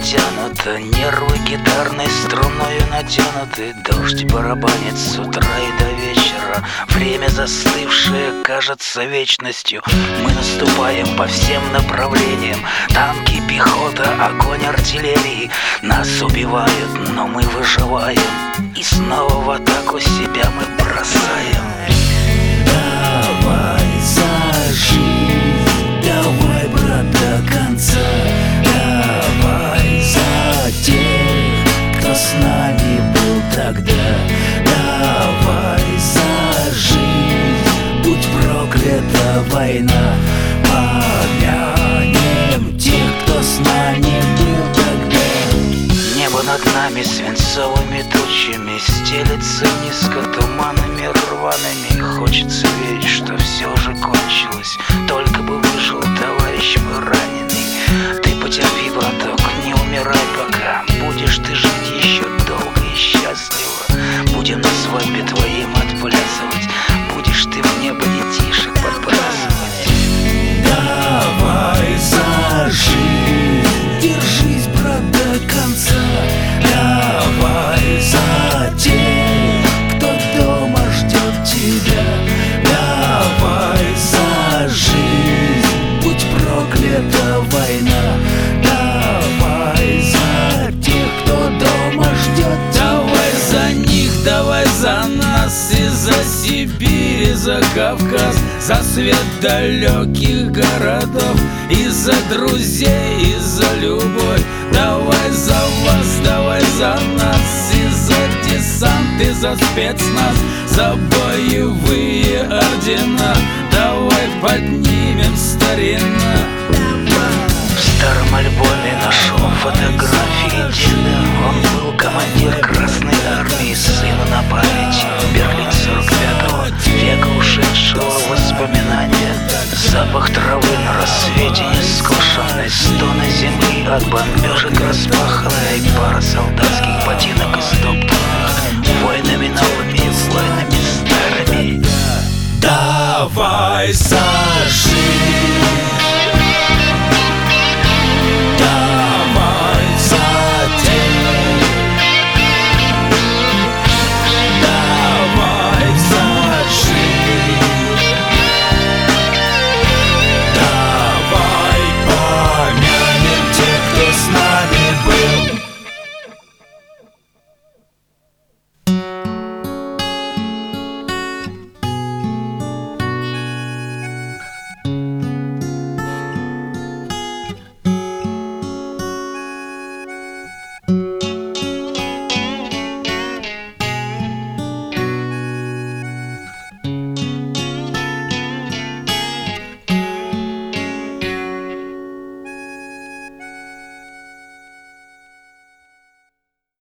натянуто, нервы гитарной струною натянуты. Дождь барабанит с утра и до вечера. Время застывшее кажется вечностью. Мы наступаем по всем направлениям. Танки, пехота, огонь артиллерии. Нас убивают, но мы выживаем. И снова в атаку себя мы бросаем. Давай за жизнь, давай, брат, до конца. Давай за тех, кто с нами был тогда. Давай за жизнь, будь проклята война. Помянем тех, кто с нами был тогда. Небо над нами свинцовыми тучами стелется низко туманами рваными. Хочется верить, что все уже кончилось. Только бы выжил товарищ мой раненый. Ты потерпи, браток, не умирай пока. Будешь ты жить еще долго и счастливо. Будем на свадьбе твоим отплясывать. Будешь ты в небо детишек подбрасывать. Давай за жизнь, держись, брат, до конца. Давай за тех, кто дома ждет тебя. Давай за жизнь, будь проклята война. Давай за тех, кто дома ждет тебя. Давай за них, давай за нас и за Сибирь, и за Кавказ, за свет далеких городов, и за друзей, и за любовь. Давай за вас, давай за нас, и за десант, и за спецназ, за боевые ордена. Давай поднимем старина. В старом альбоме нашел фотографии деда. Он был командир Красной Армии, сыну на память. Берлин 45-го века ушедшего в воспоминания. Запах травы на рассвете нескошенной, стоны земли от бомбежек распаханной, пара солдатских ботинок истоптанных войнами новыми, войнами старыми. Давай за жизнь,